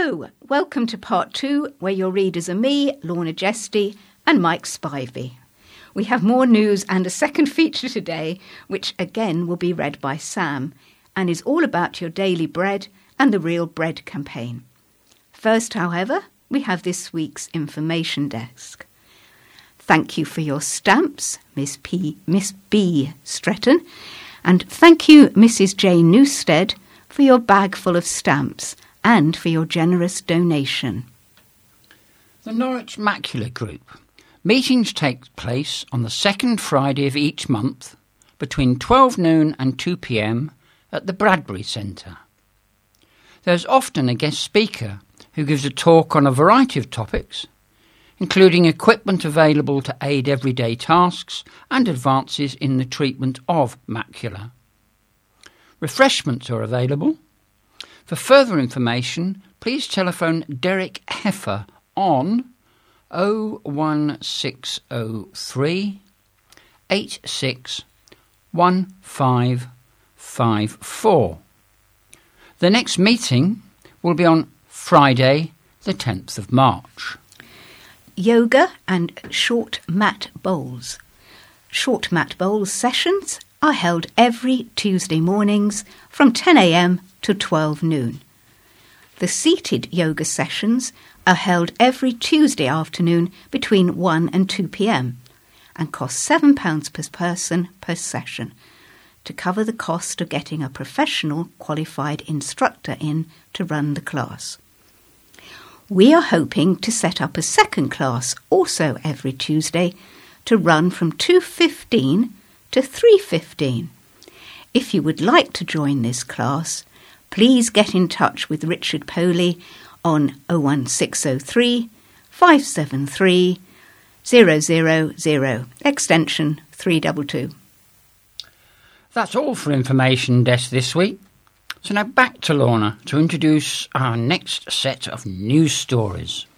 Hello, welcome to part 2, where your readers are me, Lorna Jesty, and Mike Spivey. We have more news and a second feature today, which again will be read by Sam, and is all about your daily bread and the Real Bread campaign. First, however, we have this week's information desk. Thank you for your stamps, Miss B. Stretton, and thank you, Mrs. J. Newstead, for your bag full of stamps and for your generous donation. The Norwich Macular Group. Meetings take place on the second Friday of each month between 12 noon and 2 p.m. at the Bradbury Centre. There's often a guest speaker who gives a talk on a variety of topics, including equipment available to aid everyday tasks and advances in the treatment of macula. Refreshments are available. For further information, please telephone Derek Heffer on 01603 861554. The next meeting will be on Friday, the 10th of March. Yoga and short mat bowls. Short mat bowls sessions are held every Tuesday mornings from 10 a.m. to 12 noon. The seated yoga sessions are held every Tuesday afternoon between 1 and 2 p.m. and cost £7 per person per session to cover the cost of getting a professional qualified instructor in to run the class. We are hoping to set up a second class also every Tuesday to run from 2:15 to 3:15. If you would like to join this class, please get in touch with Richard Poley on 01603 573 000, extension 322. That's all for Information Desk this week. So now back to Lorna to introduce our next set of news stories.